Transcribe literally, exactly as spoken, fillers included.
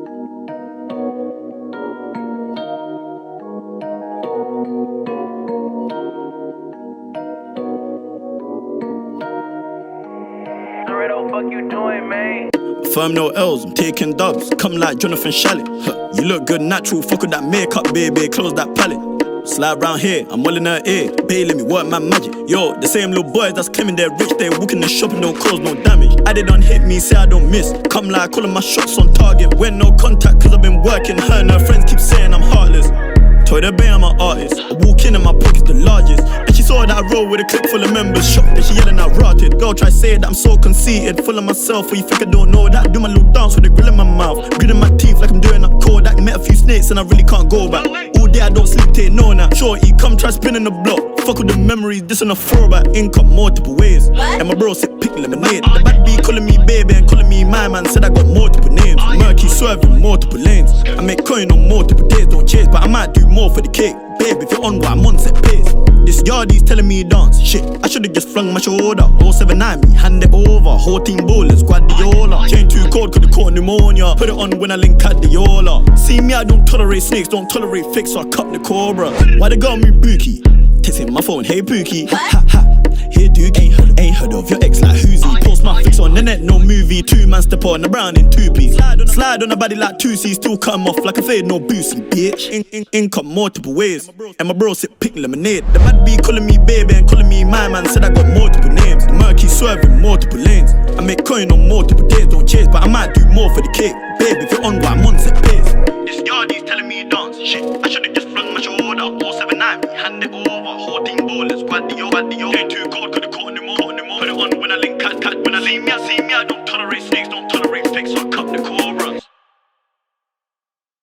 Fuck you doing, man? Firm no L's, I'm taking dubs. Come like Jonathan Shalit. Huh. You look good natural, fuck with that makeup, baby. Close that palette. Slide round here, I'm all in her ear. Bae, let me work my magic. Yo, the same little boys that's claiming they're rich, they walking the shop and don't cause no damage. I they don't hit me, say I don't miss. Come like calling my shots on target. When no contact, cause I've been working. Her and her friends keep saying I'm heartless. Told her bae I'm an artist. I walk in and my pocket's the largest. And she saw that I roll with a clip full of members. Shocked that she yelling out rotted. Girl try say that I'm so conceited, full of myself. Or you think I don't know that? I do my little dance with a grill in my mouth, gritting my teeth like I'm doing up cold. I met a few snakes and I really can't go back. All day I don't sleep, take no nap. Shorty, come try spinning the block. Fuck with the memories, this on a throwback. Income multiple ways. And my bro said pick lemonade. The bad B calling me baby and calling me my man. Said I got multiple names. Murky swerving multiple lanes. I make coin on multiple days, don't chase, but I might do more for the cake. Babe, if you're on what I'm on, set pace. This yardie's telling me dance. Shit, I should've just flung my shoulder. oh seven nine me, hand it over. Whole team bowlers, Guardiola. Chain too cold, could've caught pneumonia. Put it on when I link at the Yola. See me, I don't tolerate snakes, don't tolerate fakes, so I cut the cobra. Why they got me bookie? Texting my phone, hey Pookie. Ha ha. Here Duke, ain't heard, ain't heard of your ex like Hoosie. Post my fix on the net, no movie. Two man step on the brown in two piece. Slide on the body like two C, still come off like a fade, no boosie, bitch. In, in, income multiple ways. And my bro said pick lemonade. The bad B calling me baby and calling me my man. Said I got multiple names. The murky swerving multiple lanes. I make coin on multiple days, don't chase, but I might do more for the cake. Babe, if you're on what I'm on, set pace.